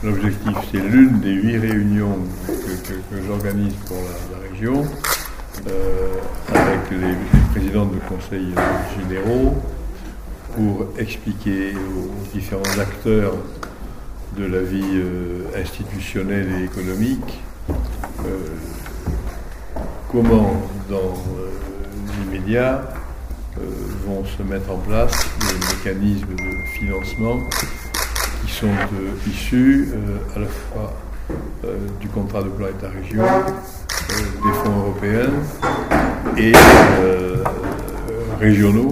L'objectif, c'est l'une des 8 réunions que j'organise pour la région, avec les présidents de conseils généraux, pour expliquer aux différents acteurs de la vie institutionnelle et économique comment, dans l'immédiat, vont se mettre en place les mécanismes de financement qui sont issus à la fois du contrat de plan État-région, des fonds européens et régionaux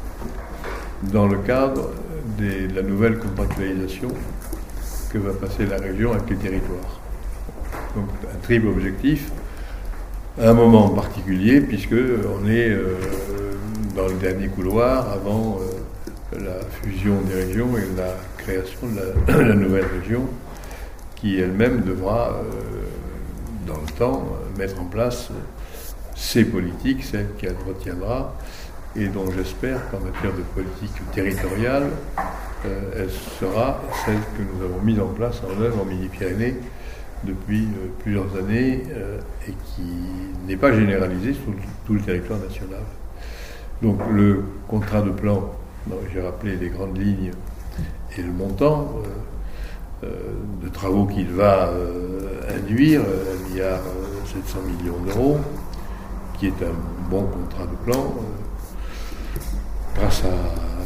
dans le cadre de la nouvelle contractualisation que va passer la région avec les territoires. Donc un triple objectif, à un moment particulier, puisque on est dans le dernier couloir avant la fusion des régions et la création de la nouvelle région qui elle-même devra, dans le temps, mettre en place ses politiques, celles qu'elle retiendra, et dont j'espère qu'en matière de politique territoriale, elle sera celle que nous avons mise en place en œuvre en Midi-Pyrénées depuis plusieurs années et qui n'est pas généralisée sur tout le territoire national. Donc le contrat de plan, j'ai rappelé les grandes lignes et le montant de travaux qu'il va induire, 1,7 milliard d'euros, qui est un bon contrat de plan, grâce à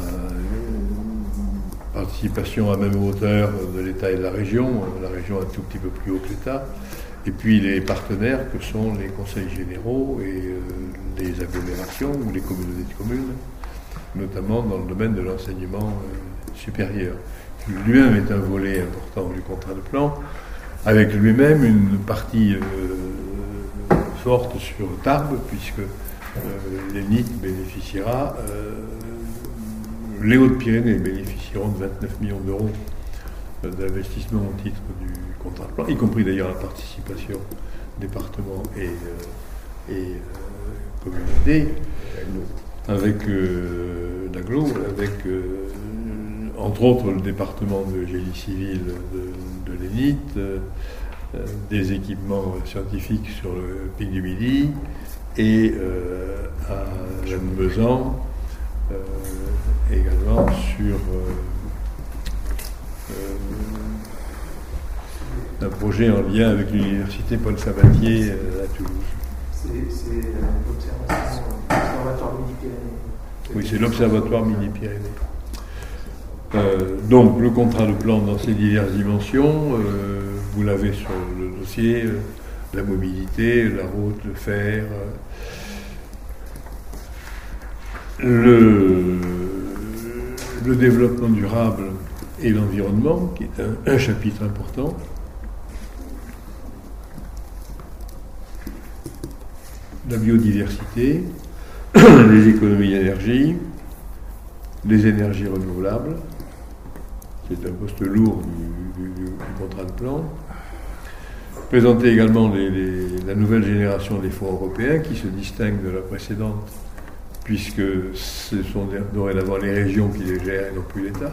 participation à même hauteur de l'État et de la région un tout petit peu plus haut que l'État, et puis les partenaires que sont les conseils généraux et les agglomérations ou les communautés de communes, notamment dans le domaine de l'enseignement supérieur. Lui-même est un volet important du contrat de plan, avec lui-même une partie forte sur Tarbes, puisque l'ENIT bénéficiera, les Hautes-Pyrénées bénéficieront de 29 millions d'euros d'investissement au titre du contrat de plan, y compris d'ailleurs la participation département et communauté, avec l'aglo, avec entre autres le département de génie civil de l'ENIT, des équipements scientifiques sur le pic du Midi, et à Lannemezan, également sur un projet en lien avec l'université Paul Sabatier à Toulouse. C'est l'Observatoire Midi-Pyrénées. Oui, c'est l'Observatoire Midi-Pyrénées. Donc le contrat de plan dans ses diverses dimensions, vous l'avez sur le dossier, la mobilité, la route, le fer, le développement durable et l'environnement, qui est un chapitre important. La biodiversité, les économies d'énergie, les énergies renouvelables. C'est un poste lourd du contrat de plan. Présenter également la nouvelle génération des fonds européens qui se distingue de la précédente, puisque ce sont dorénavant les régions qui les gèrent et non plus l'État.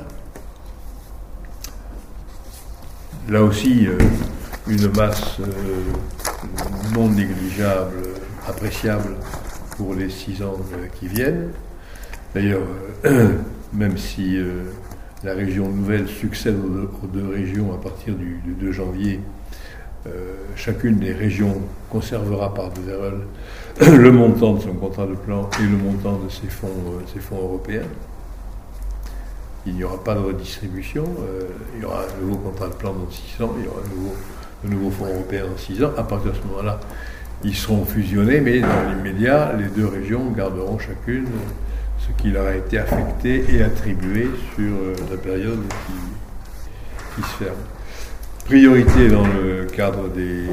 Là aussi, une masse non négligeable, appréciable pour les 6 ans qui viennent. D'ailleurs, même si la région nouvelle succède aux 2 régions à partir du 2 janvier, chacune des régions conservera par degré le montant de son contrat de plan et le montant de ses fonds européens. Il n'y aura pas de redistribution, il y aura un nouveau contrat de plan dans 6 ans, il y aura un nouveau fonds européen dans 6 ans. À partir de ce moment-là, ils seront fusionnés, mais dans l'immédiat, les 2 régions garderont chacune ce qui leur a été affecté et attribué sur la période qui se ferme. Priorité dans le cadre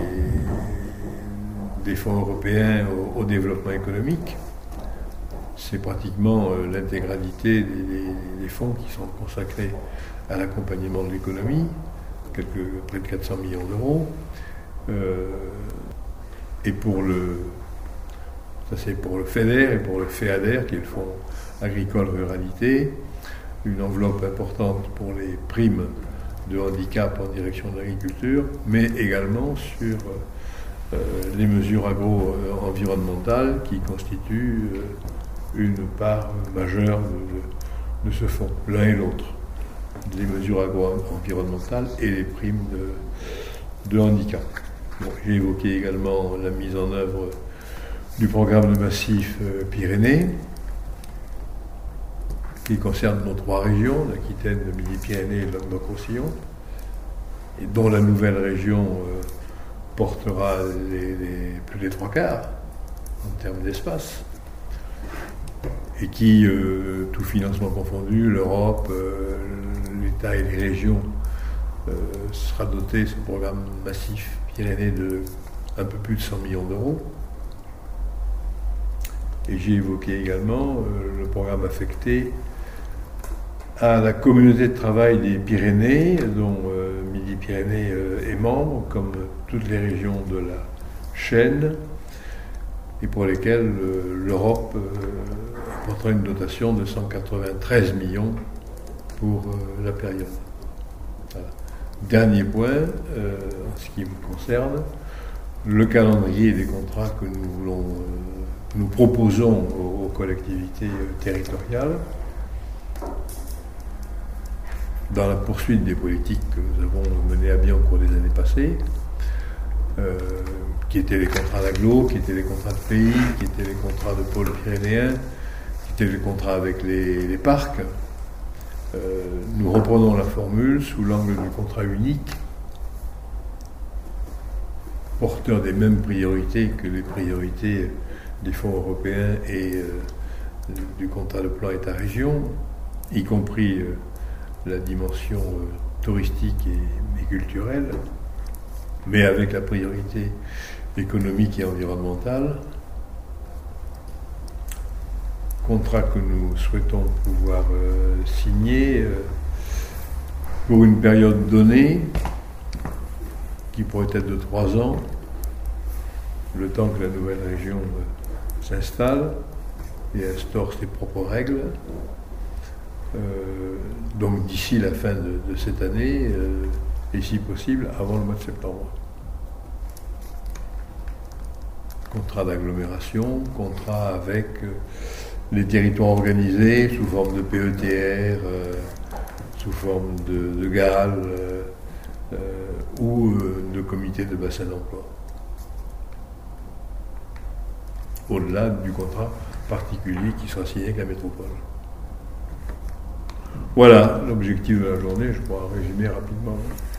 des fonds européens au développement économique. C'est pratiquement l'intégralité des fonds qui sont consacrés à l'accompagnement de l'économie, près de 400 millions d'euros. Et ça c'est pour le FEDER et pour le FEADER, qui est le Fonds agricole ruralité, une enveloppe importante pour les primes de handicap en direction de l'agriculture, mais également sur les mesures agro-environnementales qui constituent une part majeure de ce fonds, l'un et l'autre, les mesures agro-environnementales et les primes de handicap. Bon, j'ai évoqué également la mise en œuvre du programme de massif Pyrénées, qui concerne nos 3 régions, l'Aquitaine, le Midi-Pyrénées et le Languedoc-Roussillon, et dont la nouvelle région portera plus des 3/4 en termes d'espace, et qui, tout financement confondu, l'Europe, l'État et les régions, sera doté, ce programme massif Pyrénées, de un peu plus de 100 millions d'euros. Et j'ai évoqué également le programme affecté à la communauté de travail des Pyrénées, dont Midi-Pyrénées est membre, comme toutes les régions de la chaîne, et pour lesquelles l'Europe apportera une dotation de 193 millions pour la période. Voilà. Dernier point, en ce qui me concerne, le calendrier des contrats que nous proposons aux collectivités territoriales, dans la poursuite des politiques que nous avons menées à bien au cours des années passées, qui étaient les contrats d'agglo, qui étaient les contrats de pays, qui étaient les contrats de pôle pyrénéen, qui étaient les contrats avec les parcs. Nous reprenons la formule sous l'angle du contrat unique, porteur des mêmes priorités que les priorités des fonds européens et du contrat de plan État-région, y compris la dimension touristique et culturelle, mais avec la priorité économique et environnementale. Contrat que nous souhaitons pouvoir signer pour une période donnée, qui pourrait être de 3 ans, le temps que la nouvelle région s'installe et instaure ses propres règles. Donc d'ici la fin de cette année, et si possible avant le mois de septembre. Contrat d'agglomération, contrat avec les territoires organisés sous forme de PETR, sous forme de GAL ou de comité de bassin d'emploi. Au-delà du contrat particulier qui sera signé avec la métropole. Voilà l'objectif de la journée, je pourrais résumer rapidement.